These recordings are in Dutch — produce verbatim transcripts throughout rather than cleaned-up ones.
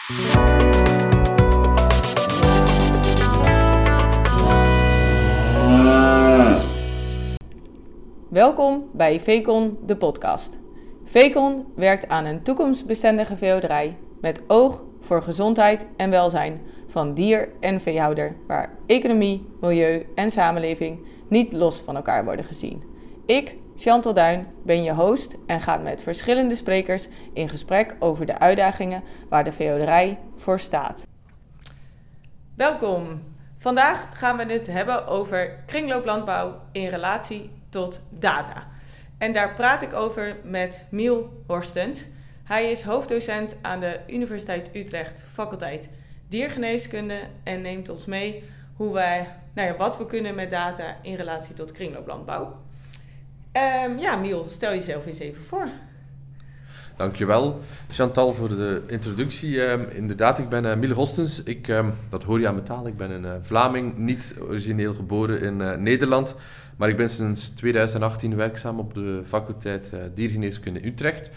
Welkom bij Vecon, de podcast. Vecon werkt aan een toekomstbestendige veehouderij met oog voor gezondheid en welzijn van dier en veehouder, waar economie, milieu en samenleving niet los van elkaar worden gezien. Ik, Chantal Duin, ben je host en ga met verschillende sprekers in gesprek over de uitdagingen waar de veehouderij voor staat. Welkom! Vandaag gaan we het hebben over kringlooplandbouw in relatie tot data. En daar praat ik over met Miel Horstens. Hij is hoofddocent aan de Universiteit Utrecht, faculteit diergeneeskunde en neemt ons mee hoe wij, nou ja, wat we kunnen met data in relatie tot kringlooplandbouw. Um, ja, Miel, stel jezelf eens even voor. Dankjewel, Chantal, voor de introductie. Um, inderdaad, ik ben uh, Miel Horstens. Ik, um, dat hoor je aan mijn taal. Ik ben een uh, Vlaming, niet origineel geboren in uh, Nederland. Maar ik ben sinds twintig achttien werkzaam op de faculteit uh, diergeneeskunde Utrecht.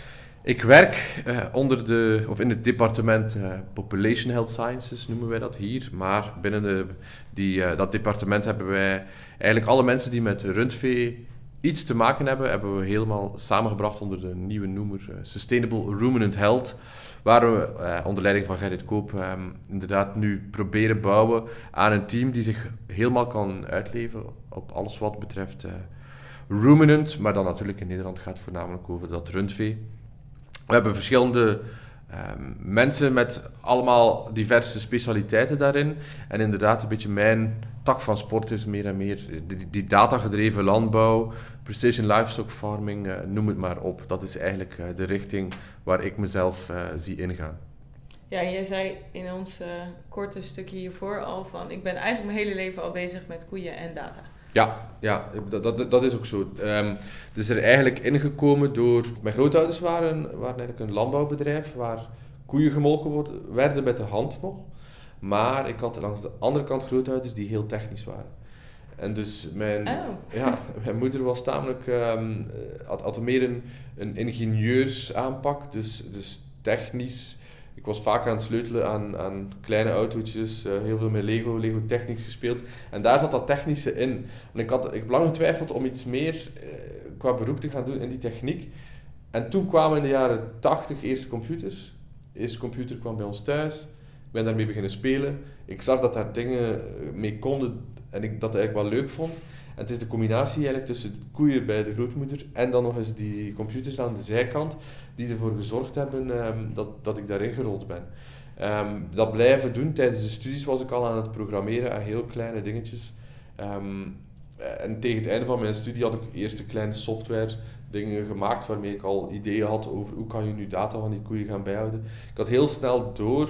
Ik werk uh, onder de, of in het departement uh, Population Health Sciences, noemen wij dat hier. Maar binnen de, die, uh, dat departement hebben wij eigenlijk alle mensen die met rundvee iets te maken hebben, hebben we helemaal samengebracht onder de nieuwe noemer uh, Sustainable Ruminant Health, waar we uh, onder leiding van Gerrit Koop um, inderdaad nu proberen bouwen aan een team die zich helemaal kan uitleven op alles wat betreft uh, ruminant, maar dan natuurlijk in Nederland gaat het voornamelijk over dat rundvee. We hebben verschillende um, mensen met allemaal diverse specialiteiten daarin. En inderdaad, een beetje mijn tak van sport is meer en meer die, die datagedreven landbouw, precision livestock farming, uh, noem het maar op. Dat is eigenlijk uh, de richting waar ik mezelf uh, zie ingaan. Ja, jij zei in ons uh, korte stukje hiervoor al van, ik ben eigenlijk mijn hele leven al bezig met koeien en data. Ja, ja dat, dat, dat is ook zo. Um, het is er eigenlijk ingekomen door... Mijn grootouders waren, waren eigenlijk een landbouwbedrijf waar koeien gemolken worden, werden met de hand nog. Maar ik had langs de andere kant grootouders die heel technisch waren. En dus mijn, oh. ja, mijn moeder was tamelijk... Um, had, had meer een, een ingenieursaanpak, dus, dus technisch... Ik was vaak aan het sleutelen aan, aan kleine autootjes, uh, heel veel met Lego, Lego Technics gespeeld. En daar zat dat technische in. En ik had, ik heb lang getwijfeld om iets meer uh, qua beroep te gaan doen in die techniek. En toen kwamen in de jaren tachtig eerste computers. De eerste computer kwam bij ons thuis. Ik ben daarmee beginnen spelen. Ik zag dat daar dingen mee konden en ik dat eigenlijk wel leuk vond. En het is de combinatie eigenlijk tussen koeien bij de grootmoeder en dan nog eens die computers aan de zijkant die ervoor gezorgd hebben um, dat, dat ik daarin gerold ben. Um, dat blijven doen. Tijdens de studies was ik al aan het programmeren aan heel kleine dingetjes. Um, en tegen het einde van mijn studie had ik eerste kleine software dingen gemaakt waarmee ik al ideeën had over hoe kan je nu data van die koeien gaan bijhouden. Ik had heel snel door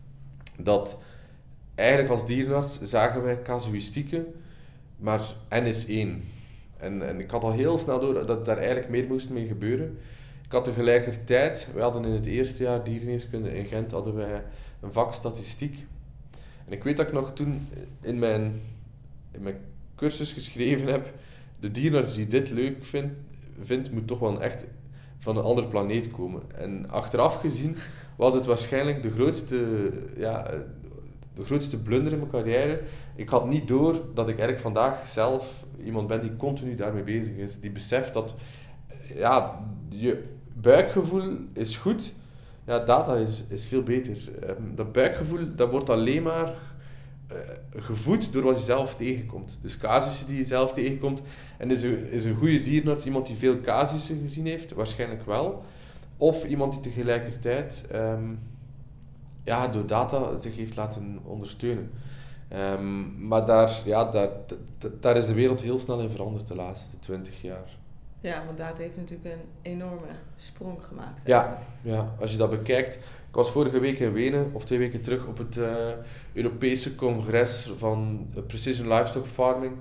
dat eigenlijk als dierenarts zagen wij casuïstieken, maar N is één. En, en ik had al heel snel door dat daar eigenlijk meer moest mee gebeuren. Ik had tegelijkertijd, we hadden in het eerste jaar diergeneeskunde in Gent, hadden wij een vak statistiek. En ik weet dat ik nog toen in mijn, in mijn cursus geschreven heb, de dierenarts die dit leuk vindt, vindt, moet toch wel echt van een andere planeet komen. En achteraf gezien was het waarschijnlijk de grootste, ja, de grootste blunder in mijn carrière. Ik had niet door dat ik eigenlijk vandaag zelf iemand ben die continu daarmee bezig is. Die beseft dat ja, je buikgevoel is goed. Ja, data is, is veel beter. Um, dat buikgevoel dat wordt alleen maar uh, gevoed door wat je zelf tegenkomt. Dus casussen die je zelf tegenkomt. En is een, is een goede dierenarts iemand die veel casussen gezien heeft? Waarschijnlijk wel. Of iemand die tegelijkertijd um, ja, door data zich heeft laten ondersteunen. Um, maar daar, ja, daar, d- d- daar is de wereld heel snel in veranderd de laatste twintig jaar. Ja, want data heeft natuurlijk een enorme sprong gemaakt. Ja, ja, als je dat bekijkt. Ik was vorige week in Wenen, of twee weken terug, op het uh, Europese congres van Precision Livestock Farming.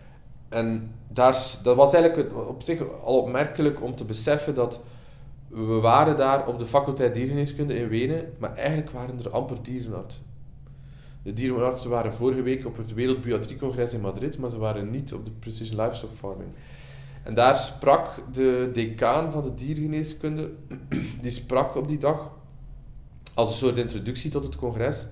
En daar, dat was eigenlijk op zich al opmerkelijk om te beseffen dat we waren daar op de faculteit diergeneeskunde in Wenen, maar eigenlijk waren er amper dierenartsen. De dierenartsen waren vorige week op het Wereldbiatriecongres in Madrid, maar ze waren niet op de Precision Livestock Farming. En daar sprak de decaan van de diergeneeskunde, die sprak op die dag. als een soort introductie tot het congres.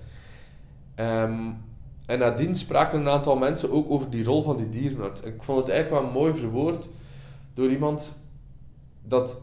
Um, en nadien spraken een aantal mensen ook over die rol van die dierenarts. En ik vond het eigenlijk wel mooi verwoord door iemand dat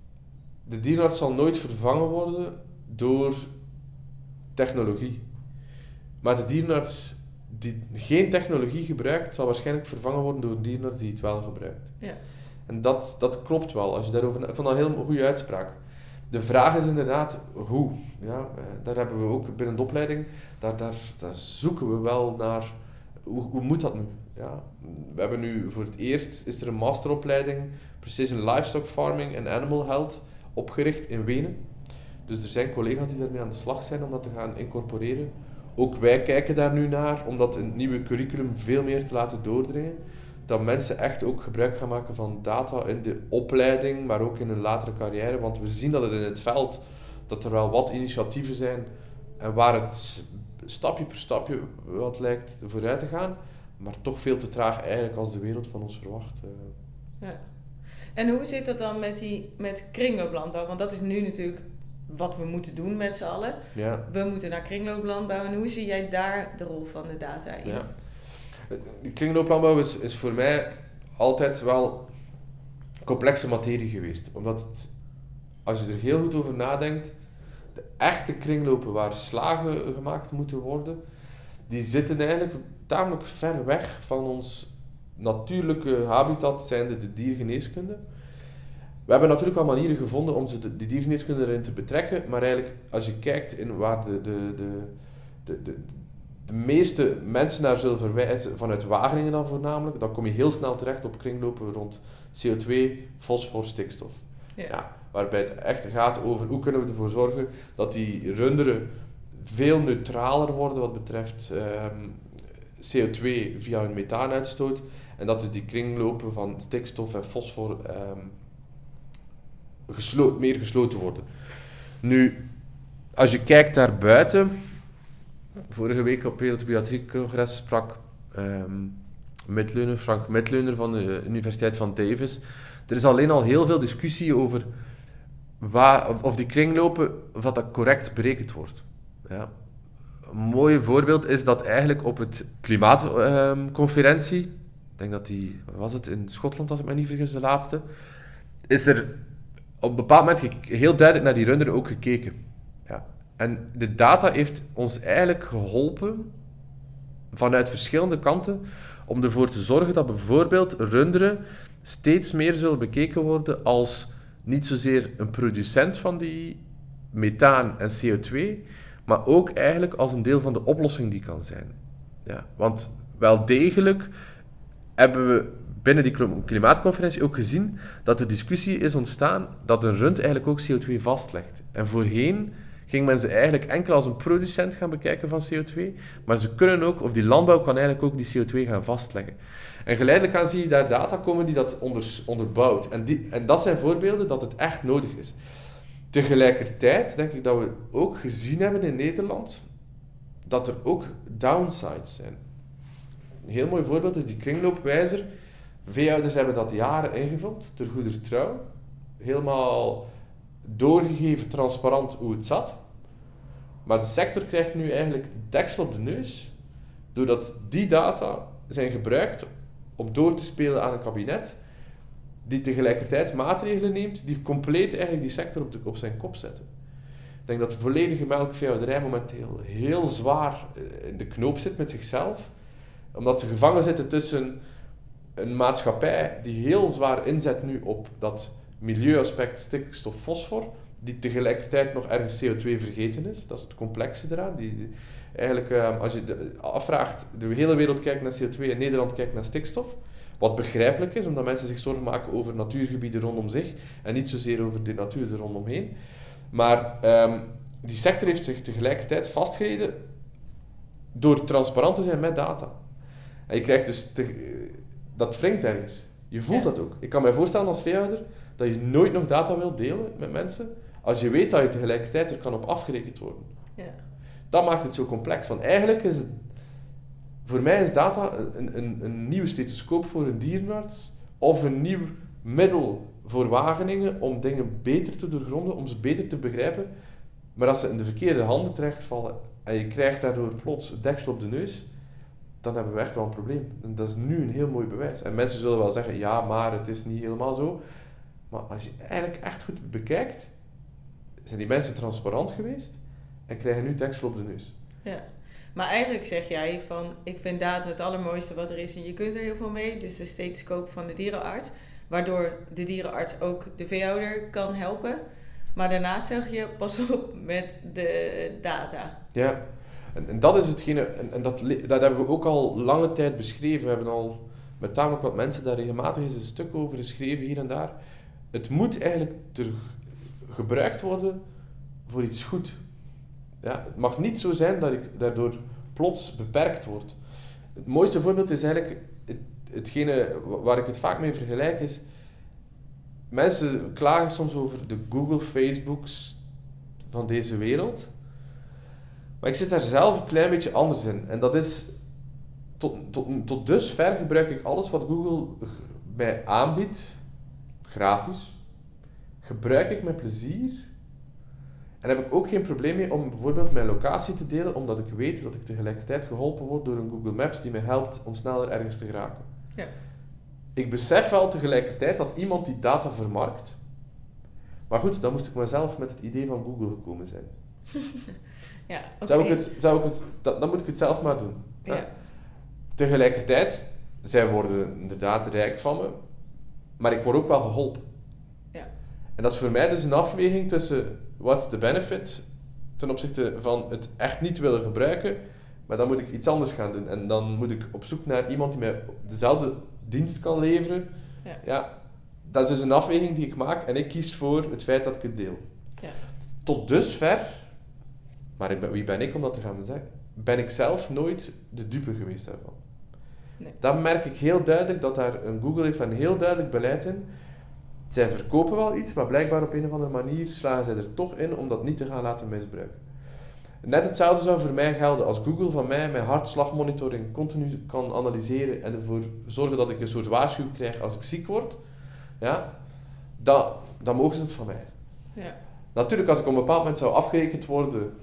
de dierenarts zal nooit vervangen worden door technologie. Maar de dierenarts die geen technologie gebruikt, zal waarschijnlijk vervangen worden door een dierenarts die het wel gebruikt. Ja. En dat, dat klopt wel. Als je daarover, ik vond dat een heel goede uitspraak. De vraag is inderdaad hoe. Ja, daar hebben we ook binnen de opleiding, daar, daar, daar zoeken we wel naar, hoe, hoe moet dat nu? Ja, we hebben nu voor het eerst, is er een masteropleiding Precision Livestock Farming en Animal Health opgericht in Wenen. Dus er zijn collega's die daarmee aan de slag zijn om dat te gaan incorporeren. Ook wij kijken daar nu naar, om dat in het nieuwe curriculum veel meer te laten doordringen. Dat mensen echt ook gebruik gaan maken van data in de opleiding, maar ook in hun latere carrière. Want we zien dat het in het veld, dat er wel wat initiatieven zijn en waar het stapje per stapje wat lijkt vooruit te gaan, maar toch veel te traag eigenlijk als de wereld van ons verwacht. Ja. En hoe zit dat dan met, die, met kringlooplandbouw? Want dat is nu natuurlijk wat we moeten doen met z'n allen. Ja. We moeten naar kringlooplandbouw. En hoe zie jij daar de rol van de data in? Ja. De kringlooplandbouw is, is voor mij altijd wel complexe materie geweest. Omdat het, als je er heel goed over nadenkt, de echte kringlopen waar slagen gemaakt moeten worden, die zitten eigenlijk tamelijk ver weg van ons natuurlijke habitat, zijnde de diergeneeskunde. We hebben natuurlijk wel manieren gevonden om ze de, die diergeneeskunde erin te betrekken, maar eigenlijk als je kijkt in waar de, de, de, de, de, de meeste mensen naar zullen verwijzen, vanuit Wageningen dan voornamelijk, dan kom je heel snel terecht op kringlopen rond C O twee, fosfor, stikstof. Ja. Ja, waarbij het echt gaat over hoe kunnen we ervoor zorgen dat die runderen veel neutraler worden wat betreft um, C O twee via hun methaanuitstoot en dat dus die kringlopen van stikstof en fosfor um, geslo- meer gesloten worden. Nu, als je kijkt naar buiten, vorige week op het Pediatrie-congres sprak um, Midleuner, Frank Midleuner van de Universiteit van Davis. Er is alleen al heel veel discussie over waar, of die kringlopen, of dat correct berekend wordt. Ja. Een mooi voorbeeld is dat eigenlijk op het klimaatconferentie, um, ik denk dat die, wat was het, in Schotland als ik me niet vergis, de laatste, is er op een bepaald moment ge- heel duidelijk naar die runderen ook gekeken. Ja. En de data heeft ons eigenlijk geholpen, vanuit verschillende kanten, om ervoor te zorgen dat bijvoorbeeld runderen steeds meer zullen bekeken worden als niet zozeer een producent van die methaan en C O twee, maar ook eigenlijk als een deel van de oplossing die kan zijn. Ja, want wel degelijk hebben we binnen die klimaatconferentie ook gezien dat de discussie is ontstaan dat een rund eigenlijk ook C O twee vastlegt. En voorheen ging men ze eigenlijk enkel als een producent gaan bekijken van C O twee, maar ze kunnen ook, of die landbouw kan eigenlijk ook die C O twee gaan vastleggen. En geleidelijk aan zie je daar data komen die dat onder, onderbouwt. En, die, en dat zijn voorbeelden dat het echt nodig is. Tegelijkertijd denk ik dat we ook gezien hebben in Nederland dat er ook downsides zijn. Een heel mooi voorbeeld is die kringloopwijzer. Veehouders hebben dat jaren ingevuld, ter goeder trouw. Helemaal doorgegeven, transparant hoe het zat. Maar de sector krijgt nu eigenlijk deksel op de neus, doordat die data zijn gebruikt om door te spelen aan een kabinet, die tegelijkertijd maatregelen neemt, die compleet eigenlijk die sector op, de, op zijn kop zetten. Ik denk dat de volledige melkveehouderij momenteel heel zwaar in de knoop zit met zichzelf, omdat ze gevangen zitten tussen een maatschappij die heel zwaar inzet nu op dat milieuaspect stikstof, fosfor, die tegelijkertijd nog ergens C O twee vergeten is. Dat is het complexe eraan. Die, die, eigenlijk, uh, als je de, afvraagt, de hele wereld kijkt naar C O twee en Nederland kijkt naar stikstof, wat begrijpelijk is, omdat mensen zich zorgen maken over natuurgebieden rondom zich en niet zozeer over de natuur er rondomheen. Maar um, die sector heeft zich tegelijkertijd vastgereden door transparant te zijn met data. En je krijgt dus... Te, dat wringt ergens. Je voelt ja. dat ook. Ik kan mij voorstellen als veehouder dat je nooit nog data wilt delen met mensen, als je weet dat je tegelijkertijd er kan op afgerekend worden. Ja. Dat maakt het zo complex. Want eigenlijk is het... Voor mij is data een, een, een nieuwe stethoscoop voor een dierenarts, of een nieuw middel voor Wageningen om dingen beter te doorgronden, om ze beter te begrijpen, Maar als ze in de verkeerde handen terechtvallen en je krijgt daardoor plots het deksel op de neus, dan hebben we echt wel een probleem. En dat is nu een heel mooi bewijs. En mensen zullen wel zeggen, ja, maar het is niet helemaal zo. Maar als je eigenlijk echt goed bekijkt, zijn die mensen transparant geweest en krijgen nu deksel op de neus. Ja, maar eigenlijk zeg jij van, ik vind data het allermooiste wat er is en je kunt er heel veel mee. Dus de stethoscoop van de dierenarts, waardoor de dierenarts ook de veehouder kan helpen. Maar daarnaast zeg je, pas op met de data. Ja, en, en dat is hetgene, en, en dat, dat hebben we ook al lange tijd beschreven. We hebben al met tamelijk wat mensen daar regelmatig eens een stuk over geschreven, hier en daar. Het moet eigenlijk ter, gebruikt worden voor iets goed. Ja, het mag niet zo zijn dat ik daardoor plots beperkt word. Het mooiste voorbeeld is eigenlijk, het, hetgene waar ik het vaak mee vergelijk is, mensen klagen soms over de Google, Facebooks van deze wereld. Maar ik zit daar zelf een klein beetje anders in. En dat is, tot, tot, tot dusver gebruik ik alles wat Google mij aanbiedt, gratis, gebruik ik met plezier. En heb ik ook geen probleem mee om bijvoorbeeld mijn locatie te delen, omdat ik weet dat ik tegelijkertijd geholpen word door een Google Maps die mij helpt om sneller ergens te geraken. Ja. Ik besef wel tegelijkertijd dat iemand die data vermarkt. Maar goed, dan moest ik mezelf met het idee van Google gekomen zijn. Ja, okay. Zou ik het, zou ik het, dan, dan moet ik het zelf maar doen. Ja. Ja. Tegelijkertijd, zij worden inderdaad rijk van me, maar ik word ook wel geholpen. Ja. En dat is voor mij dus een afweging tussen what's the benefit ten opzichte van het echt niet willen gebruiken, maar dan moet ik iets anders gaan doen. En dan moet ik op zoek naar iemand die mij dezelfde dienst kan leveren. Ja. Ja, dat is dus een afweging die ik maak en ik kies voor het feit dat ik het deel. Ja. Tot dusver, maar ik ben, wie ben ik om dat te gaan zeggen, ben ik zelf nooit de dupe geweest daarvan. Nee. Dan merk ik heel duidelijk dat daar een Google heeft daar een heel duidelijk beleid in. Zij verkopen wel iets, maar blijkbaar op een of andere manier slagen zij er toch in om dat niet te gaan laten misbruiken. Net hetzelfde zou voor mij gelden als Google van mij mijn hartslagmonitoring continu kan analyseren en ervoor zorgen dat ik een soort waarschuwing krijg als ik ziek word. Ja, dan, dan mogen ze het van mij. Ja. Natuurlijk, als ik op een bepaald moment zou afgerekend worden,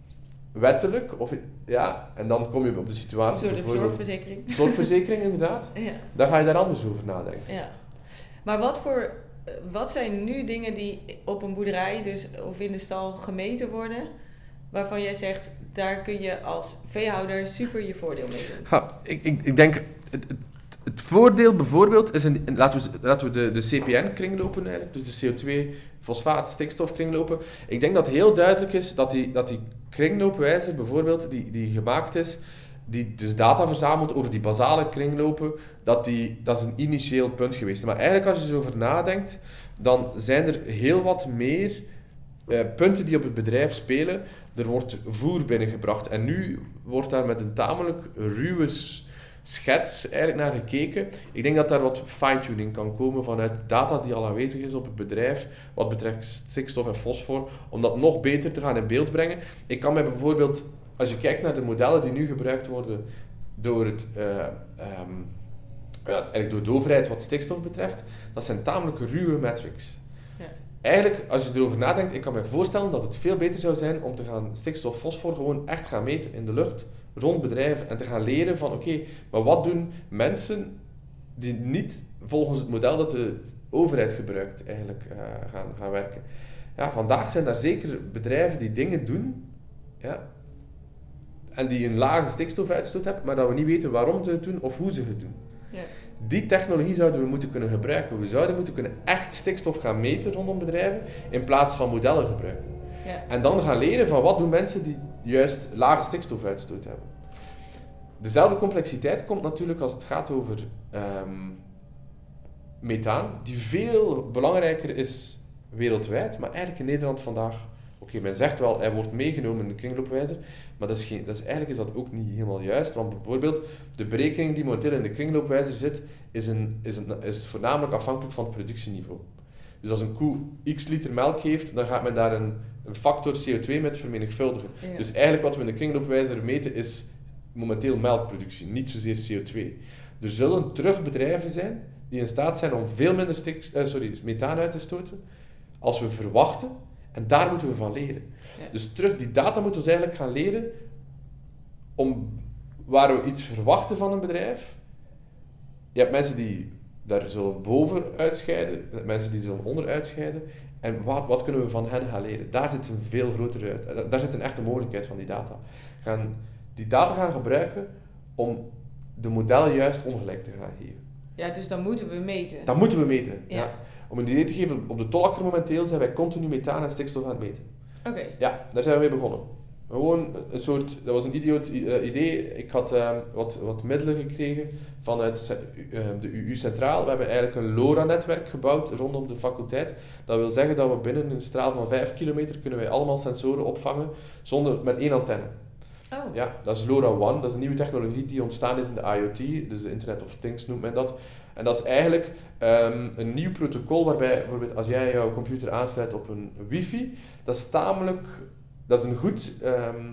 wettelijk, of, ja, en dan kom je op de situatie... Door de zorgverzekering. Zorgverzekering, inderdaad. Ja. Dan ga je daar anders over nadenken. Ja. Maar wat voor... Wat zijn nu dingen die op een boerderij dus, of in de stal gemeten worden, waarvan jij zegt, daar kun je als veehouder super je voordeel mee doen? Ha, ik, ik, ik denk, het, het, het voordeel bijvoorbeeld is, in, in, laten we, laten we de, de C P N-kringlopen eigenlijk, dus de C O twee, fosfaat, stikstofkringlopen. Ik denk dat heel duidelijk is dat die, dat die kringloopwijzer bijvoorbeeld, die, die gemaakt is, die dus data verzamelt over die basale kringlopen, dat, die, dat is een initieel punt geweest. Maar eigenlijk als je erover nadenkt, dan zijn er heel wat meer uh, punten die op het bedrijf spelen. Er wordt voer binnengebracht en nu wordt daar met een tamelijk ruwe schets eigenlijk naar gekeken. Ik denk dat daar wat fine-tuning kan komen vanuit data die al aanwezig is op het bedrijf, wat betreft stikstof en fosfor, om dat nog beter te gaan in beeld brengen. Ik kan mij bijvoorbeeld... Als je kijkt naar de modellen die nu gebruikt worden door, het, uh, um, ja, eigenlijk door de overheid wat stikstof betreft, dat zijn tamelijk ruwe metrics. Ja. Eigenlijk, als je erover nadenkt, ik kan me voorstellen dat het veel beter zou zijn om te gaan stikstof, fosfor gewoon echt gaan meten in de lucht, rond bedrijven, en te gaan leren van oké, okay, maar wat doen mensen die niet volgens het model dat de overheid gebruikt eigenlijk uh, gaan, gaan werken. Ja, vandaag zijn daar zeker bedrijven die dingen doen, ja, en die een lage stikstofuitstoot hebben, maar dat we niet weten waarom ze het doen of hoe ze het doen. Ja. Die technologie zouden we moeten kunnen gebruiken. We zouden moeten kunnen echt stikstof gaan meten rondom bedrijven, in plaats van modellen gebruiken. Ja. En dan gaan leren van wat doen mensen die juist lage stikstofuitstoot hebben. Dezelfde complexiteit komt natuurlijk als het gaat over um, methaan, die veel belangrijker is wereldwijd, maar eigenlijk in Nederland vandaag... Oké, okay, men zegt wel, hij wordt meegenomen in de kringloopwijzer, maar dat is geen, dat is, eigenlijk is dat ook niet helemaal juist, want bijvoorbeeld de berekening die momenteel in de kringloopwijzer zit, is, een, is, een, is voornamelijk afhankelijk van het productieniveau. Dus als een koe x liter melk geeft, dan gaat men daar een, een factor C O twee met vermenigvuldigen. Ja. Dus eigenlijk wat we in de kringloopwijzer meten is momenteel melkproductie, niet zozeer C O twee. Er zullen terug bedrijven zijn die in staat zijn om veel minder stik, uh, sorry, methaan uit te stoten als we verwachten. En daar moeten we van leren. Ja. Dus terug, die data moeten we eigenlijk gaan leren om waar we iets verwachten van een bedrijf. Je hebt mensen die daar zullen boven uitscheiden, je hebt mensen die zullen onder uitscheiden. En wat, wat kunnen we van hen gaan leren? Daar zit een veel grotere uit. Daar zit een echte mogelijkheid van die data. Gaan die data gaan gebruiken om de modellen juist ongelijk te gaan geven. Ja, dus dan moeten we meten. Dat moeten we meten. Ja. Ja. Om een idee te geven, op de Tolakker momenteel zijn wij continu methaan en stikstof aan het meten. Oké. Okay. Ja, daar zijn we mee begonnen. Gewoon een soort, dat was een idioot idee. Ik had uh, wat, wat middelen gekregen vanuit uh, de U U Centraal. We hebben eigenlijk een LoRa-netwerk gebouwd rondom de faculteit. Dat wil zeggen dat we binnen een straal van vijf kilometer kunnen wij allemaal sensoren opvangen zonder, met één antenne. Oh. Ja, dat is LoRaWAN. Dat is een nieuwe technologie die ontstaan is in de I O T, dus de Internet of Things noemt men dat. En dat is eigenlijk um, een nieuw protocol waarbij bijvoorbeeld als jij jouw computer aansluit op een wifi, dat is tamelijk, dat is een goed, um,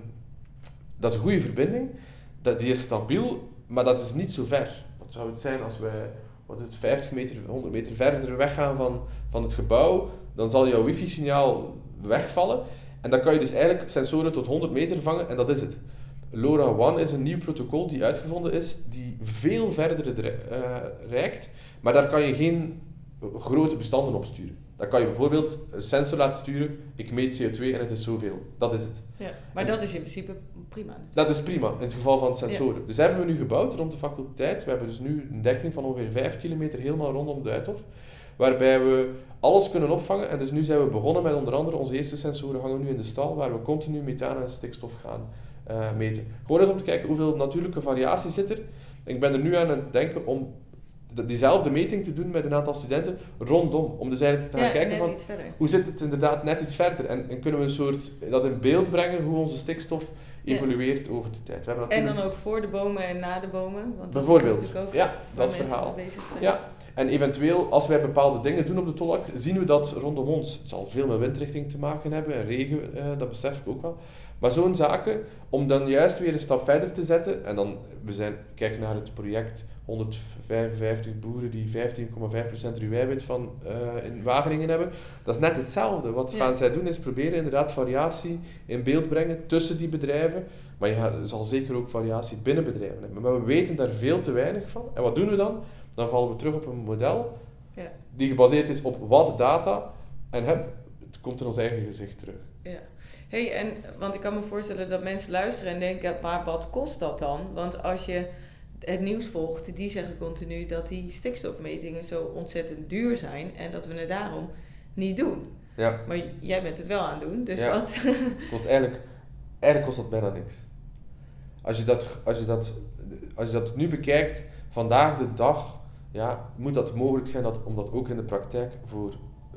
dat is een goede verbinding, dat, die is stabiel, maar dat is niet zo ver. Wat zou het zijn als wij, wat is het, vijftig meter, honderd meter verder weggaan van, van het gebouw, dan zal jouw wifi-signaal wegvallen. En dan kan je dus eigenlijk sensoren tot honderd meter vangen en dat is het. LoRaWAN is een nieuw protocol die uitgevonden is, die veel verder uh, reikt, maar daar kan je geen grote bestanden op sturen. Dan kan je bijvoorbeeld een sensor laten sturen, ik meet C O twee en het is zoveel. Dat is het. Ja, maar en dat is in principe prima. Natuurlijk. Dat is prima, in het geval van sensoren. Ja. Dus dat hebben we nu gebouwd rond de faculteit. We hebben dus nu een dekking van ongeveer vijf kilometer helemaal rondom de Uithof, waarbij we alles kunnen opvangen. En dus nu zijn we begonnen met onder andere onze eerste sensoren hangen nu in de stal, waar we continu methaan en stikstof gaan uh, meten. Gewoon eens om te kijken hoeveel natuurlijke variatie zit er. Ik ben er nu aan het denken om diezelfde meting te doen met een aantal studenten rondom. Om dus eigenlijk te gaan ja, kijken van, hoe zit het inderdaad net iets verder. En, en kunnen we een soort, dat in beeld brengen, hoe onze stikstof evolueert ja. over de tijd. We hebben en dan ook voor de bomen en na de bomen. Want dat bijvoorbeeld, is ook ja, dat verhaal. Bezig zijn. Ja. En eventueel, als wij bepaalde dingen doen op de Tolak, zien we dat rondom ons. Het zal veel met windrichting te maken hebben en regen, eh, dat besef ik ook wel. Maar zo'n zaken, om dan juist weer een stap verder te zetten, en dan, we zijn, kijk naar het project honderdvijfenvijftig boeren die vijftien komma vijf procent ruw-eiwit van uh, in Wageningen hebben. Dat is net hetzelfde. Wat ja. gaan zij doen is proberen inderdaad variatie in beeld brengen tussen die bedrijven. Maar je zal zeker ook variatie binnen bedrijven hebben. Maar we weten daar veel te weinig van. En wat doen we dan? Dan vallen we terug op een model ja. die gebaseerd is op wat data en hup, het komt in ons eigen gezicht terug. Ja. Hey, en, want ik kan me voorstellen dat mensen luisteren en denken, maar wat kost dat dan? Want als je het nieuws volgt, die zeggen continu dat die stikstofmetingen zo ontzettend duur zijn en dat we het daarom niet doen. Ja. Maar jij bent het wel aan het doen, dus ja. wat? kost eigenlijk, eigenlijk kost dat bijna niks. Als je dat, als je dat, als je dat nu bekijkt, vandaag de dag, ja, moet dat mogelijk zijn dat, om dat ook in de praktijk voor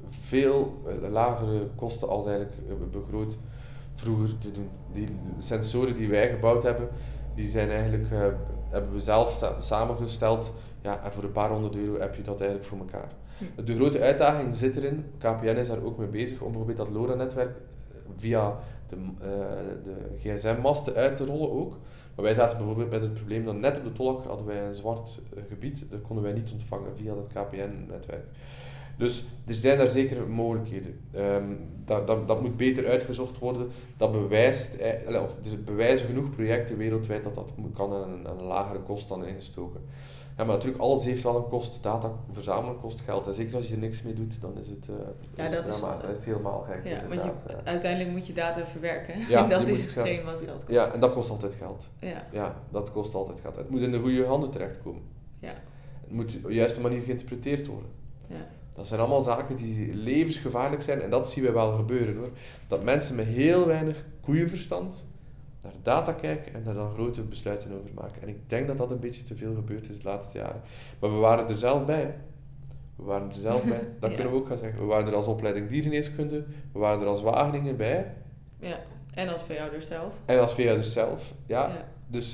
veel uh, lagere kosten als eigenlijk uh, begroot vroeger te doen. Die sensoren die wij gebouwd hebben, die zijn eigenlijk, uh, hebben we zelf sa- samengesteld, ja, en voor een paar honderd euro heb je dat eigenlijk voor elkaar. Hm. De grote uitdaging zit erin, K P N is daar ook mee bezig, om bijvoorbeeld dat LoRa-netwerk via de, uh, de G S M-masten uit te rollen ook. Maar wij zaten bijvoorbeeld met het probleem dat net op de Tolak hadden wij een zwart uh, gebied, dat konden wij niet ontvangen via dat K P N-netwerk. Dus er zijn daar zeker mogelijkheden. Um, dat, dat, dat moet beter uitgezocht worden. Dat bewijst, eh, of er bewijzen genoeg projecten wereldwijd dat dat kan aan een, aan een lagere kost dan ingestoken. Ja, maar natuurlijk, alles heeft wel een kost. Data verzamelen kost geld. En zeker als je er niks mee doet, dan is het, uh, ja, is dat het, is, drama, dan is het helemaal gek. Ja, want je, uh, uiteindelijk moet je data verwerken. Ja, dat is het hetgeen wat geld kost. Ja, en dat kost altijd geld. Ja. ja, dat kost altijd geld. Het moet in de goede handen terechtkomen. Ja. Het moet op de juiste manier geïnterpreteerd worden. Ja. Dat zijn allemaal zaken die levensgevaarlijk zijn en dat zien we wel gebeuren hoor. Dat mensen met heel weinig koeienverstand naar data kijken en daar dan grote besluiten over maken. En ik denk dat dat een beetje te veel gebeurd is de laatste jaren. Maar we waren er zelf bij. We waren er zelf bij. Dat ja. kunnen we ook gaan zeggen. We waren er als opleiding diergeneeskunde, we waren er als Wageningen bij. Ja, en als veehouders zelf. En als veehouders zelf, ja. ja. Dus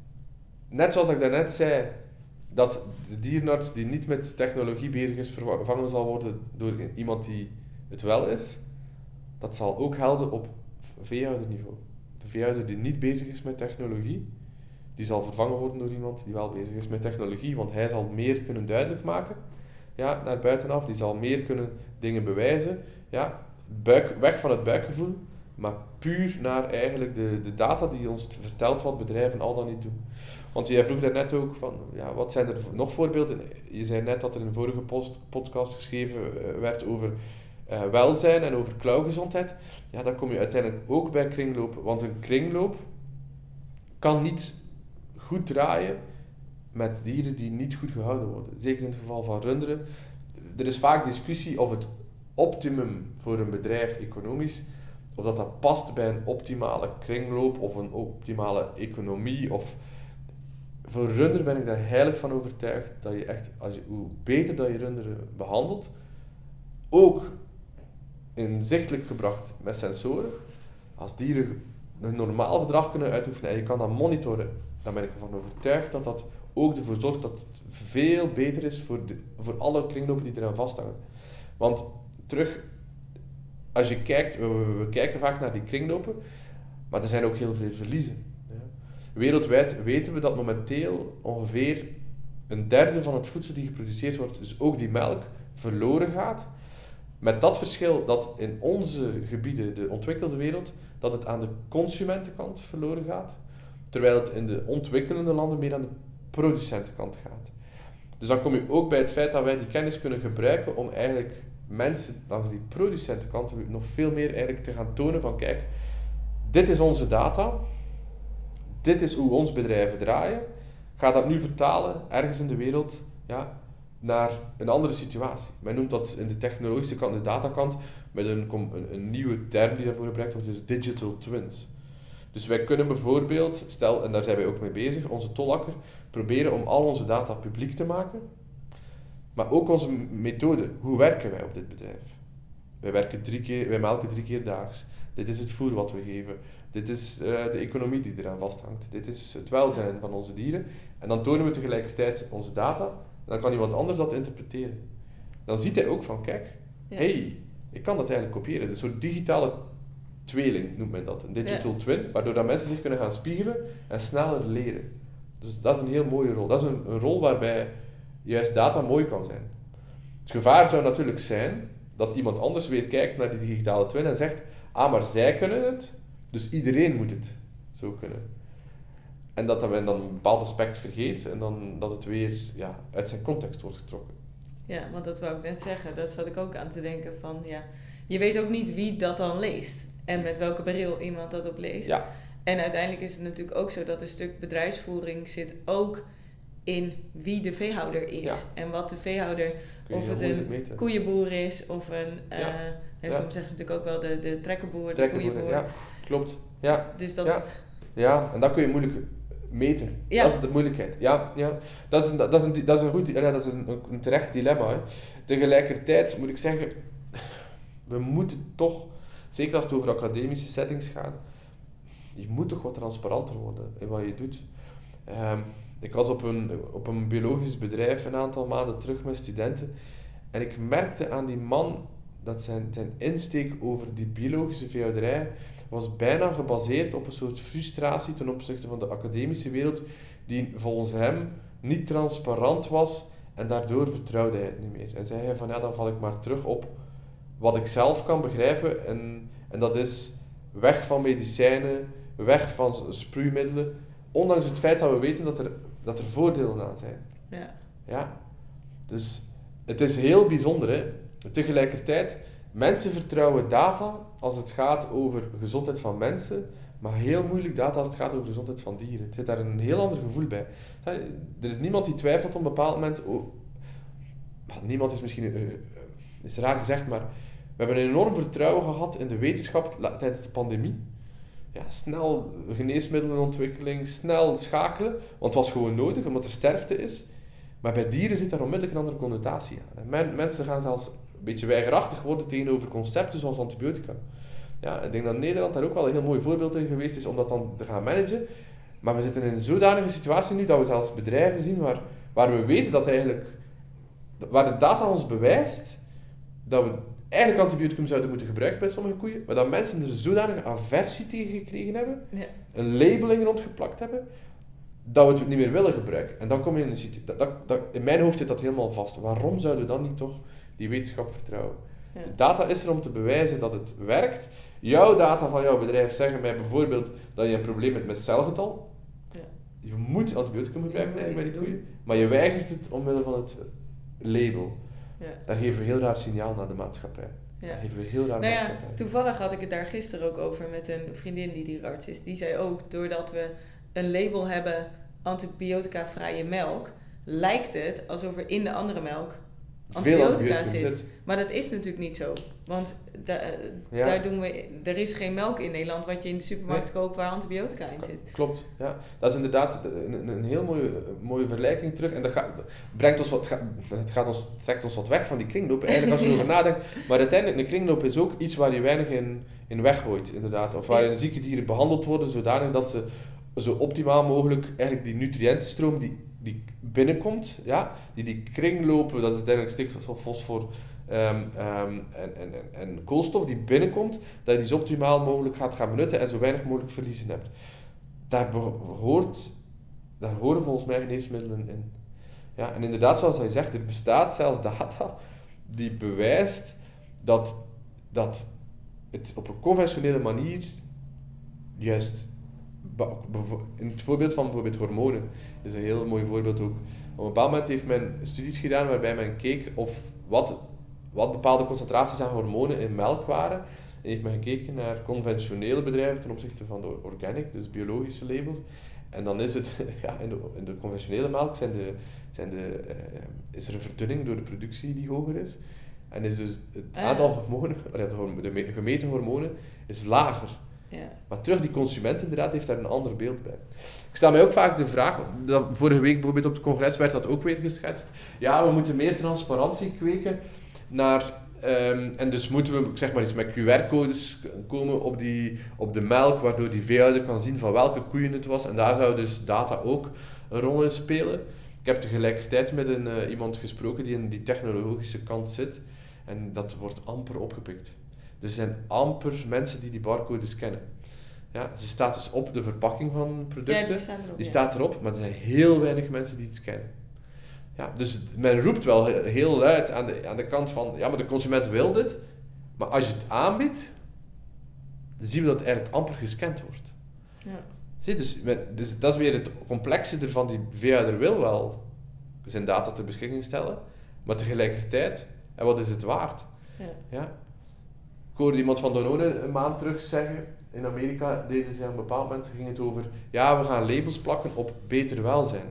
net zoals ik daarnet zei, dat de dierenarts die niet met technologie bezig is vervangen zal worden door iemand die het wel is, dat zal ook gelden op veehouderniveau. De veehouder die niet bezig is met technologie, die zal vervangen worden door iemand die wel bezig is met technologie, want hij zal meer kunnen duidelijk maken, ja, naar buitenaf, die zal meer kunnen dingen bewijzen, ja, buik, weg van het buikgevoel, maar puur naar eigenlijk de, de data die ons vertelt wat bedrijven al dan niet doen. Want jij vroeg daarnet ook van, ja, wat zijn er nog voorbeelden? Je zei net dat er in een vorige post, podcast geschreven uh, werd over uh, welzijn en over klauwgezondheid. Ja, dan kom je uiteindelijk ook bij kringloop, want een kringloop kan niet goed draaien met dieren die niet goed gehouden worden. Zeker in het geval van runderen. Er is vaak discussie of het optimum voor een bedrijf economisch, of dat dat past bij een optimale kringloop of een optimale economie. Of voor runder ben ik daar heilig van overtuigd dat je echt, als je, hoe beter dat je runderen behandelt, ook inzichtelijk gebracht met sensoren, als dieren een normaal gedrag kunnen uitoefenen en je kan dat monitoren, dan ben ik ervan overtuigd dat dat ook ervoor zorgt dat het veel beter is voor, de, voor alle kringlopen die eraan vasthangen. Want terug, als je kijkt, we, we, we kijken vaak naar die kringlopen, maar er zijn ook heel veel verliezen. Ja. Wereldwijd weten we dat momenteel ongeveer een derde van het voedsel die geproduceerd wordt, dus ook die melk, verloren gaat. Met dat verschil dat in onze gebieden, de ontwikkelde wereld, dat het aan de consumentenkant verloren gaat, terwijl het in de ontwikkelende landen meer aan de producentenkant gaat. Dus dan kom je ook bij het feit dat wij die kennis kunnen gebruiken om eigenlijk mensen langs die producentenkant nog veel meer eigenlijk te gaan tonen van kijk, dit is onze data, dit is hoe ons bedrijven draaien, ga dat nu vertalen ergens in de wereld, ja, naar een andere situatie. Men noemt dat in de technologische kant, de datakant, met een, een, een nieuwe term die daarvoor gebruikt wordt, is digital twins. Dus wij kunnen bijvoorbeeld, stel, en daar zijn wij ook mee bezig, onze tolakker, proberen om al onze data publiek te maken, maar ook onze methode. Hoe werken wij op dit bedrijf? Wij werken drie keer, wij melken drie keer daags. Dit is het voer wat we geven. Dit is uh, de economie die eraan vasthangt. Dit is het welzijn van onze dieren. En dan tonen we tegelijkertijd onze data. En dan kan iemand anders dat interpreteren. Dan ziet hij ook van, kijk, ja. hey, ik kan dat eigenlijk kopiëren. Een soort digitale tweeling noemt men dat. Een digital ja. twin, waardoor dat mensen zich kunnen gaan spiegelen en sneller leren. Dus dat is een heel mooie rol. Dat is een, een rol waarbij juist data mooi kan zijn. Het gevaar zou natuurlijk zijn dat iemand anders weer kijkt naar die digitale twin en zegt, ah, maar zij kunnen het, dus iedereen moet het zo kunnen. En dat men dan een bepaald aspect vergeet en dan dat het weer ja, uit zijn context wordt getrokken. Ja, want dat wou ik net zeggen. Daar zat ik ook aan te denken van, ja, je weet ook niet wie dat dan leest. En met welke bril iemand dat op leest. Ja. En uiteindelijk is het natuurlijk ook zo dat een stuk bedrijfsvoering zit ook in wie de veehouder is. Ja. En wat de veehouder, of het een meten. koeienboer is, of een, ja. uh, ja. soms zeggen ze natuurlijk ook wel de, de trekkerboer, de koeienboer. Ja, klopt. Ja. Dus dat ja. Het... ja, en dat kun je moeilijk meten. Ja. Dat is de moeilijkheid. Ja, ja. Dat is een, dat is een, dat is een, goed, ja, dat is een, een, een terecht dilemma. Hè. Tegelijkertijd moet ik zeggen, we moeten toch, zeker als het over academische settings gaat, je moet toch wat transparanter worden in wat je doet. Um, ik was op een, op een biologisch bedrijf een aantal maanden terug met studenten en ik merkte aan die man dat zijn, zijn insteek over die biologische veehouderij was bijna gebaseerd op een soort frustratie ten opzichte van de academische wereld die volgens hem niet transparant was en daardoor vertrouwde hij het niet meer. En zei hij van ja, dan val ik maar terug op wat ik zelf kan begrijpen en, en dat is weg van medicijnen, weg van sproeimiddelen, ondanks het feit dat we weten dat er, dat er voordelen aan zijn. Ja. Ja. Dus het is heel bijzonder, hè. Tegelijkertijd, mensen vertrouwen data als het gaat over gezondheid van mensen, maar heel moeilijk data als het gaat over gezondheid van dieren. Er zit daar een heel ander gevoel bij. Er is niemand die twijfelt op een bepaald moment. Oh, niemand is misschien, uh, is raar gezegd, maar we hebben een enorm vertrouwen gehad in de wetenschap tijdens de pandemie. Ja, snel geneesmiddelenontwikkeling, snel schakelen, want het was gewoon nodig, omdat er sterfte is. Maar bij dieren zit daar onmiddellijk een andere connotatie aan. Men, mensen gaan zelfs een beetje weigerachtig worden tegenover concepten zoals antibiotica. Ja, ik denk dat Nederland daar ook wel een heel mooi voorbeeld in geweest is om dat dan te gaan managen. Maar we zitten in een zodanige situatie nu dat we zelfs bedrijven zien waar, waar we weten dat eigenlijk, waar de data ons bewijst dat we eigenlijk antibioticum zouden moeten gebruiken bij sommige koeien, maar dat mensen er zodanige aversie tegen gekregen hebben, ja. een labeling rondgeplakt hebben, dat we het niet meer willen gebruiken. En dan kom je in een situatie, dat, dat, dat, in mijn hoofd zit dat helemaal vast. Waarom zouden we dan niet toch die wetenschap vertrouwen? Ja. De data is er om te bewijzen dat het werkt. Jouw data van jouw bedrijf zeggen mij bijvoorbeeld dat je een probleem hebt met celgetal. Ja. Je moet antibioticum gebruiken ja, bij die koeien, maar je weigert het omwille van het label. Ja. Daar geven we een heel raar signaal naar de maatschappij. Ja. Daar geven we heel raar nou ja, toevallig had ik het daar gisteren ook over met een vriendin die dierenarts is. Die zei ook, doordat we een label hebben antibiotica-vrije melk, lijkt het alsof er in de andere melk antibiotica, antibiotica zit. zit. Maar dat is natuurlijk niet zo. Want da, ja. daar doen we, er is geen melk in Nederland wat je in de supermarkt nee. koopt waar antibiotica in zit. Klopt, ja. Dat is inderdaad een, een heel mooie, mooie vergelijking terug. En dat gaat, brengt ons wat, het gaat ons, trekt ons wat weg van die kringloop. Eigenlijk als je erover nadenkt. Maar uiteindelijk, een kringloop is ook iets waar je weinig in, in weggooit, inderdaad. Of waarin zieke dieren behandeld worden zodanig dat ze zo optimaal mogelijk eigenlijk die nutriëntenstroom die, die binnenkomt, ja, die die kringlopen, dat is uiteindelijk stikstof, fosfor um, um, en, en, en koolstof die binnenkomt, dat je die zo optimaal mogelijk gaat gaan benutten en zo weinig mogelijk verliezen hebt. Daar, behoort, daar horen volgens mij geneesmiddelen in. Ja, en inderdaad, zoals hij zegt, er bestaat zelfs data die bewijst dat, dat het op een conventionele manier juist... In het voorbeeld van bijvoorbeeld hormonen is een heel mooi voorbeeld ook. Op een bepaald moment heeft men studies gedaan waarbij men keek of wat, wat bepaalde concentraties aan hormonen in melk waren. En heeft men gekeken naar conventionele bedrijven ten opzichte van de organic, dus biologische labels. En dan is het, ja, in de, in de conventionele melk zijn de, zijn de, uh, is er een verdunning door de productie die hoger is. En is dus het aantal hormonen, de gemeten hormonen, is lager. Ja. Maar terug, die consument inderdaad heeft daar een ander beeld bij. Ik stel mij ook vaak de vraag, dat vorige week bijvoorbeeld op het congres werd dat ook weer geschetst. Ja, we moeten meer transparantie kweken naar, um, en dus moeten we, zeg maar eens, met Q R-codes komen op, die, op de melk, waardoor die veehouder kan zien van welke koeien het was. En daar zou dus data ook een rol in spelen. Ik heb tegelijkertijd met een, uh, iemand gesproken die in die technologische kant zit. En dat wordt amper opgepikt. Er zijn amper mensen die die barcodes kennen. Ja, ze staat dus op de verpakking van producten. Ja, die staat erop, die ja. staat erop, maar er zijn heel weinig mensen die het kennen. Ja, dus men roept wel heel luid aan de, aan de kant van, ja, maar de consument wil dit. Maar als je het aanbiedt, dan zien we dat het eigenlijk amper gescand wordt. Ja. Zie, dus, dus dat is weer het complexe ervan. Die veehouder wil wel zijn data ter beschikking stellen, maar tegelijkertijd, en wat is het waard? Ja. Ja. Ik hoorde iemand van Danone een maand terug zeggen, in Amerika deden ze op een bepaald moment, ging het over, ja, we gaan labels plakken op beter welzijn.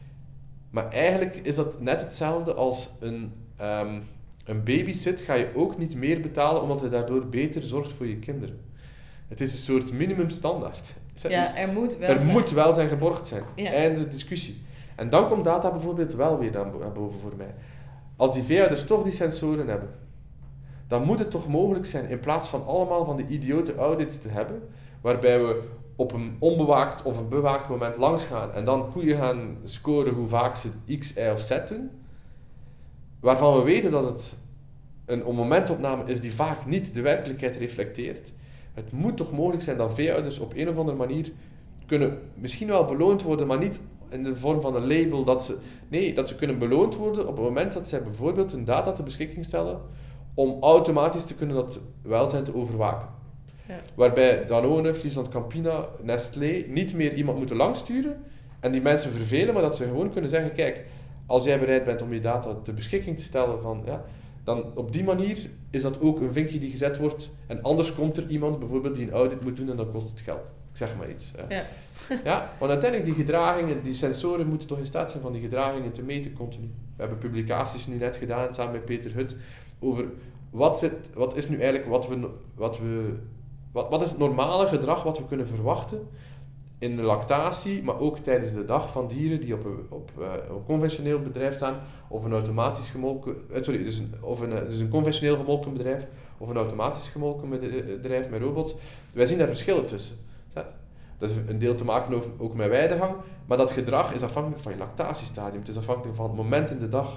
Maar eigenlijk is dat net hetzelfde als een, um, een babysit ga je ook niet meer betalen omdat hij daardoor beter zorgt voor je kinderen. Het is een soort minimumstandaard. Ja, er moet wel er zijn. moet welzijn geborgd zijn. Ja. Einde discussie. En dan komt data bijvoorbeeld wel weer naar boven voor mij. Als die veehouders toch die sensoren hebben, dan moet het toch mogelijk zijn, in plaats van allemaal van die idiote audits te hebben, waarbij we op een onbewaakt of een bewaakt moment langs gaan en dan koeien gaan scoren hoe vaak ze X, Y of Z doen, waarvan we weten dat het een momentopname is die vaak niet de werkelijkheid reflecteert. Het moet toch mogelijk zijn dat veehouders op een of andere manier kunnen misschien wel beloond worden, maar niet in de vorm van een label dat ze... Nee, dat ze kunnen beloond worden op het moment dat zij bijvoorbeeld hun data ter beschikking stellen om automatisch te kunnen dat welzijn te overwaken. Ja. Waarbij Danone, Friesland Campina, Nestlé niet meer iemand moeten langsturen en die mensen vervelen, maar dat ze gewoon kunnen zeggen, kijk, als jij bereid bent om je data ter beschikking te stellen, van, ja, dan op die manier is dat ook een vinkje die gezet wordt en anders komt er iemand bijvoorbeeld die een audit moet doen en dan kost het geld. Ik zeg maar iets. Ja. Ja. Ja, want uiteindelijk die gedragingen, die sensoren moeten toch in staat zijn van die gedragingen te meten continu. We hebben publicaties nu net gedaan samen met Peter Hut over wat, zit, wat is nu eigenlijk wat we, wat we wat, wat is het normale gedrag wat we kunnen verwachten in de lactatie, maar ook tijdens de dag van dieren die op een, op uh, een conventioneel bedrijf staan of een automatisch gemolken, uh, sorry, dus een, of een, uh, dus een conventioneel gemolken bedrijf of een automatisch gemolken bedrijf met robots. Wij zien daar verschillen tussen. Dat is een deel te maken over, ook met weidegang, maar dat gedrag is afhankelijk van je lactatiestadium. Het is afhankelijk van het moment in de dag.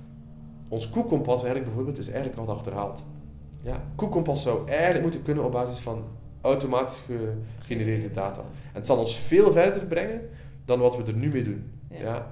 Ons koekompas eigenlijk bijvoorbeeld is eigenlijk al achterhaald. Ja, koekompas zou eigenlijk moeten kunnen op basis van automatisch gegenereerde data. En het zal ons veel verder brengen dan wat we er nu mee doen. Ja. Ja.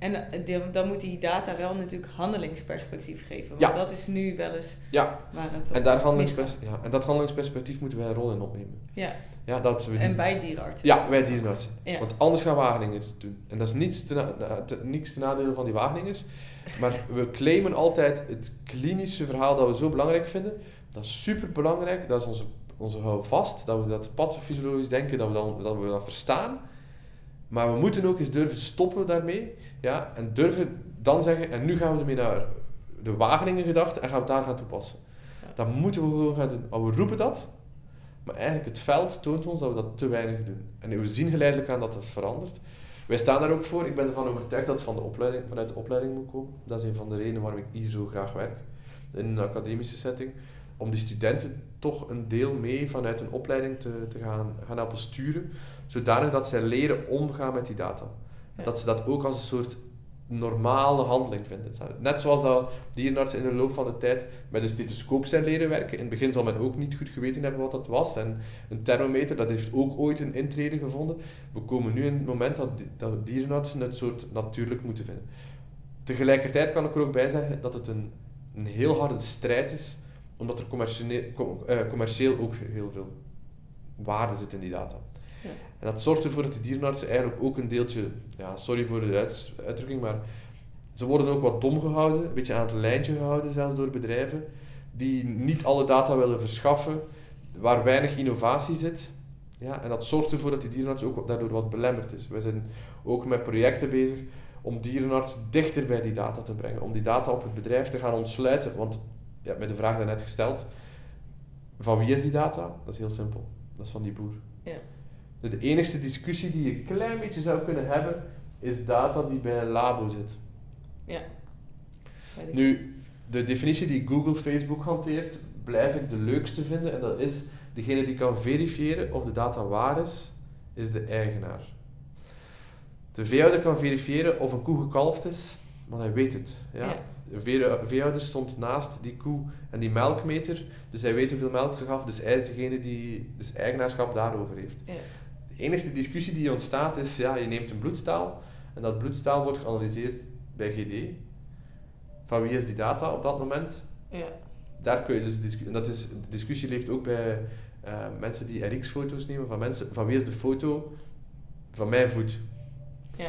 En uh, dan moet die data wel natuurlijk handelingsperspectief geven. Want ja. dat is nu wel eens ja. waar het en, daar handelingspers- ja. en dat handelingsperspectief moeten wij een rol in opnemen. Ja. Ja, dat we en bij dierenartsen. Ja, bij dierenartsen. Ja. Want anders gaan Wageningers het doen. En dat is niets ten, na- te, niets ten nadele van die Wageningers. Maar we claimen altijd het klinische verhaal dat we zo belangrijk vinden. Dat is super belangrijk. Dat is onze, onze houvast. Dat we dat pathofysiologisch denken, dat we, dan, dat we dat verstaan. Maar we moeten ook eens durven stoppen daarmee. Ja, en durven dan zeggen, en nu gaan we ermee naar de Wageningen gedachte en gaan we het daar gaan toepassen. Ja. Dat moeten we gewoon gaan doen. Maar we roepen dat. Maar eigenlijk het veld toont ons dat we dat te weinig doen. En we zien geleidelijk aan dat het verandert. Wij staan daar ook voor. Ik ben ervan overtuigd dat het van de opleiding, vanuit de opleiding moet komen. Dat is een van de redenen waarom ik hier zo graag werk. In een academische setting. Om die studenten toch een deel mee vanuit een opleiding te, te gaan, gaan helpen sturen. Zodanig dat zij leren omgaan met die data. Ja. Dat ze dat ook als een soort normale handeling vinden. Net zoals dat dierenartsen in de loop van de tijd met een stethoscoop zijn leren werken. In het begin zal men ook niet goed geweten hebben wat dat was. En een thermometer, dat heeft ook ooit een intrede gevonden. We komen nu in het moment dat, dat dierenartsen het soort natuurlijk moeten vinden. Tegelijkertijd kan ik er ook bij zeggen dat het een, een heel harde strijd is, omdat er commercieel, commercieel ook heel veel waarde zit in die data. Ja. En dat zorgt ervoor dat die dierenartsen eigenlijk ook een deeltje, ja, sorry voor de uit, uitdrukking, maar ze worden ook wat dom gehouden, een beetje aan het lijntje gehouden zelfs door bedrijven, die niet alle data willen verschaffen, waar weinig innovatie zit. Ja, en dat zorgt ervoor dat die dierenarts ook daardoor wat belemmerd is. We zijn ook met projecten bezig om dierenarts dichter bij die data te brengen, om die data op het bedrijf te gaan ontsluiten. Want, ja, met de vraag daarnet gesteld, van wie is die data? Dat is heel simpel. Dat is van die boer. Ja. De enige discussie die je een klein beetje zou kunnen hebben, is data die bij een labo zit. Ja. Nu, de definitie die Google, Facebook hanteert, blijf ik de leukste vinden. En dat is, degene die kan verifiëren of de data waar is, is de eigenaar. De veehouder kan verifiëren of een koe gekalfd is, want hij weet het. Ja? Ja. De veehouder stond naast die koe en die melkmeter, dus hij weet hoeveel melk ze gaf, dus hij is degene die dus eigenaarschap daarover heeft. Ja. De enige discussie die ontstaat is, ja, je neemt een bloedstaal en dat bloedstaal wordt geanalyseerd bij G D. Van wie is die data op dat moment? Ja. Daar kun je dus discu- en dat is, de discussie leeft ook bij uh, mensen die R X-foto's nemen van mensen, van wie is de foto van mijn voet? Ja.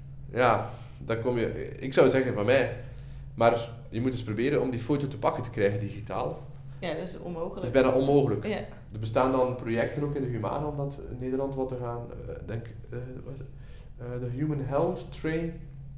Ja, dan kom je, ik zou zeggen van mij, maar je moet eens proberen om die foto te pakken te krijgen digitaal. Ja, dat is onmogelijk. Dat is bijna onmogelijk. Ja. Er bestaan dan projecten ook in de Humana om dat in Nederland wat te gaan, uh, denk uh, wat, uh, de Human Health Train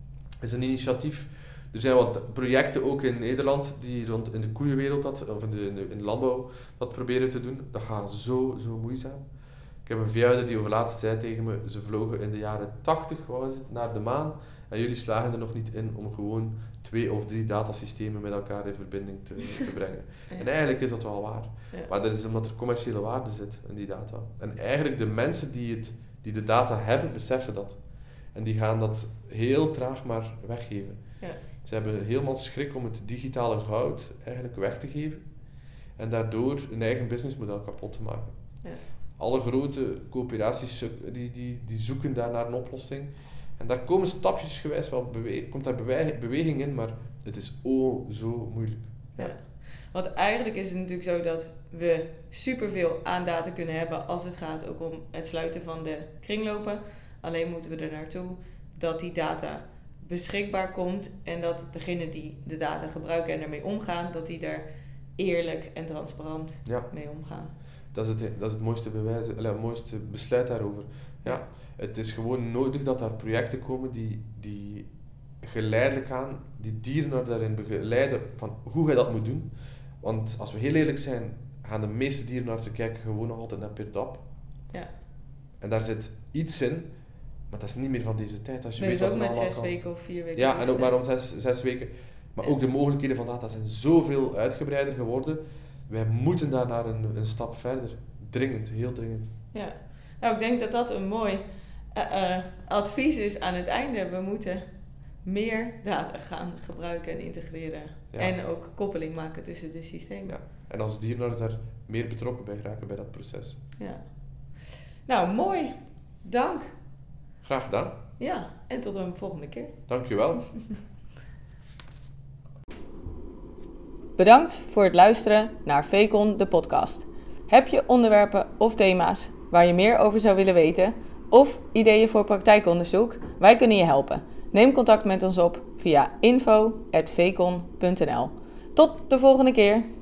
is een initiatief. Er zijn wat projecten ook in Nederland die rond in de koeienwereld dat, of in de, in de, in de landbouw dat proberen te doen. Dat gaat zo, zo moeizaam. Ik heb een veehouder die over laatst zei tegen me, ze vlogen in de jaren tachtig, wat was het, naar de maan. En jullie slagen er nog niet in om gewoon twee of drie datasystemen met elkaar in verbinding te, te brengen. Ja. En eigenlijk is dat wel waar. Ja. Maar dat is omdat er commerciële waarde zit in die data. En eigenlijk de mensen die, het, die de data hebben, beseffen dat. En die gaan dat heel traag maar weggeven. Ja. Ze hebben helemaal schrik om het digitale goud eigenlijk weg te geven. En daardoor hun eigen businessmodel kapot te maken. Ja. Alle grote coöperaties die, die, die zoeken daar naar een oplossing. En daar komen stapjesgewijs wel bewe- komt daar bewe- beweging in, maar het is oh zo moeilijk. Ja. Want eigenlijk is het natuurlijk zo dat we superveel aan data kunnen hebben als het gaat ook om het sluiten van de kringlopen. Alleen moeten we er naartoe dat die data beschikbaar komt en dat degenen die de data gebruiken en ermee omgaan, dat die daar eerlijk en transparant ja. mee omgaan. Dat is het, dat is het mooiste bewijs, het mooiste besluit daarover. Ja, het is gewoon nodig dat daar projecten komen die, die geleidelijk aan die dierenarts daarin begeleiden van hoe je dat moet doen. Want als we heel eerlijk zijn, gaan de meeste dierenartsen kijken gewoon nog altijd naar Pirdap. Ja. En daar zit iets in, maar dat is niet meer van deze tijd. Als je nee, weet dus wat ook met zes kan. weken of vier weken. Ja, en ook maar om zes, zes weken. Maar ja. ook de mogelijkheden van data zijn zoveel uitgebreider geworden. Wij moeten daar naar een, een stap verder. Dringend, heel dringend. Ja, nou ik denk dat dat een mooi uh, uh, advies is aan het einde. We moeten meer data gaan gebruiken en integreren. Ja. En ook koppeling maken tussen de systemen. Ja. En als dierenarts daar meer betrokken bij raken bij dat proces. Ja. Nou, mooi. Dank. Graag gedaan. Ja, en tot een volgende keer. Dankjewel. Bedankt voor het luisteren naar Vacon, de podcast. Heb je onderwerpen of thema's waar je meer over zou willen weten of ideeën voor praktijkonderzoek? Wij kunnen je helpen. Neem contact met ons op via info at vacon punt n l. Tot de volgende keer!